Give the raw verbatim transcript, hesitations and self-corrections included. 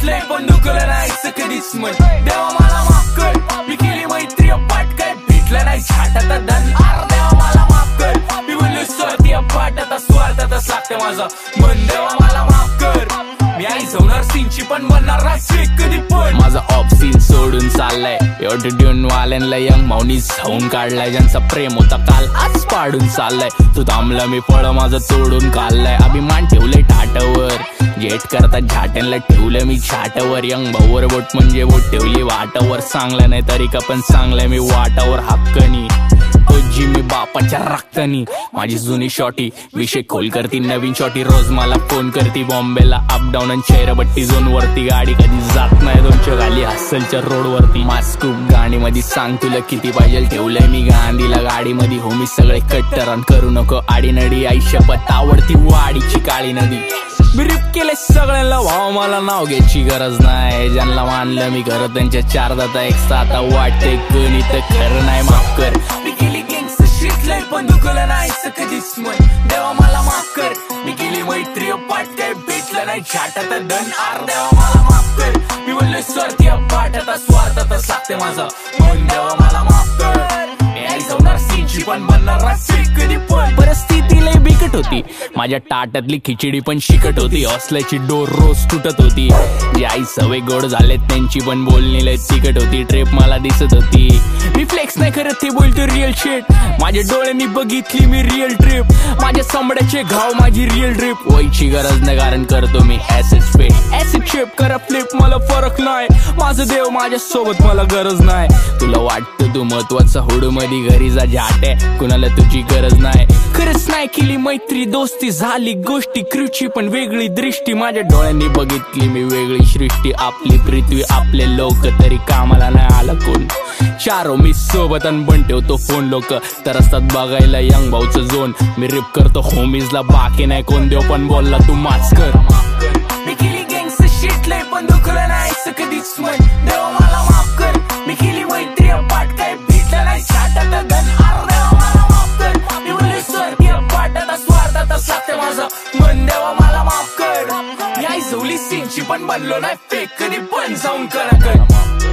शिकलंय पण दुखलं नाही कधीच मन. देवा मला माफ कर, मी केली मैत्री अपाट, काय भेटलं नाही छाटात धन. अरे देवा मला माफ कर, मी बोललो स्वार्थी अपाट, आता स्वार्थातच लागते माझा मन. देवा मला माफ कर, मी आई होणार सीनची पण बनणार नाही कधी पण. माझा ऑफ सीन सोडून चाललाय, ऑटोट्यून वाल्यांना यंग माऊनी जाऊन काढलाय. ज्यांचा प्रेम होता काल आज पाडून चाललाय. तू थांबला मी फळ माझं तोडून काढलाय. अभिमान ठेवलंय टाटावर, जेट करता झाट्यांना ठेवलं मी छाटावर. यंग भाऊवर बोट म्हणजे बोट ठेवली वाटावर. चांगलं नाही तरी का पण चांगलंय मी वाटावर हक्कनी. जी मी बापाच्या रक्तानी. माझी जुनी शॉटी विषय खोल करती, नवीन शॉटी रोज मला फोन करती. बॉम्बेला अपडाऊन आणि चेहराबट्टी झोन वरती. गाडी कधी जात नाही दोनच्या गाली हसलच्या रोड वरती. मास्कूप गाडी मध्ये सांग तुला किती पाहिजे ठेवलंय मी गांधीला गाडी मध्ये. हो मी सगळे कट्टरान करू नको आडीनडी. आई शपथ आवडती वाडीची काळी नदी. मी रिप केले सगळ्यांना भाव, मला नाव घ्यायची गरज नाही. ज्यांना मानलं मी खरं त्यांच्या चार दाता एक साथ वाटते कोणी तर खरं नाही. माफ कर, मी केली गँगचं शिकलंय पण दुखलं नाही कधीच मन. देवा मला माफ कर, मी केली मैत्री अपाट, काय भेटलं नाही छाटात धन. अरे देवा मला माफ कर, मी बोललो स्वार्थी अपाट, आता स्वार्थातच लागते माझा मन. देवा मला माफ कर, मी आई होणार सीनची पण बनणार नाही कधी पण. परिस्थिती लय बिकट होती, माझ्या ताटातली खिचडी पण शिकट होती. हॉस्टेलची डोर रोज तुटत होती. जी आई सवय गोड झालेत त्यांची पण बोलणी लय तिकट होती. ट्रेप मला दिसत होती, मी फ्लेक्स नाही करत ते बोलतो रिअल शेट. माझ्या डोळ्यांनी बघितली मी रिअल ट्रिप. माझ्या चमड्याचे घाव माझी रिअल ट्रिप. व्हायची गरज नाही कारण करतो मी ऍसिड पे. ऍसिड शेप करा फ्लिप मला फरक नाही. माझं देव माझ्या सोबत मला गरज नाही. तुला वाटतं तू महत्वाचा हुडू मध्ये घरी जा झाटे, कुणाला तुझी गरज नाही. खरंच नाही केली मैत्री दोस्ती, झाली गोष्टी क्रूची पण वेगळी दृष्टी. माझ्या डोळ्यांनी बघितली मी वेगळी सृष्टी. आपली पृथ्वी आपले लोक तरी कामाला नाही आला कोण. चारो मी सोबत अन बन ठेवतो फोन. लोक तर असतात बघायला यंग भाऊचं झोन. मी रिप करतो होमीजला बाकी नाही कोण. देव पण बोलला तू माच कर. मी केली गँगचं शिकलंय पण दुखलं नाही कधीच मन. देवा मला माफ कर, मी केली मैत्री अपाट, काय भेटलं नाही छाटात धन. अरे देवा मला माफ कर, मी बोललो स्वार्थी अपाट, आता स्वार्थातच लागते माझा मन. देवा मला माफ कर, मी आई झोली सीनची पण बनलो नाही फेक कधी पण जाऊन करा कर.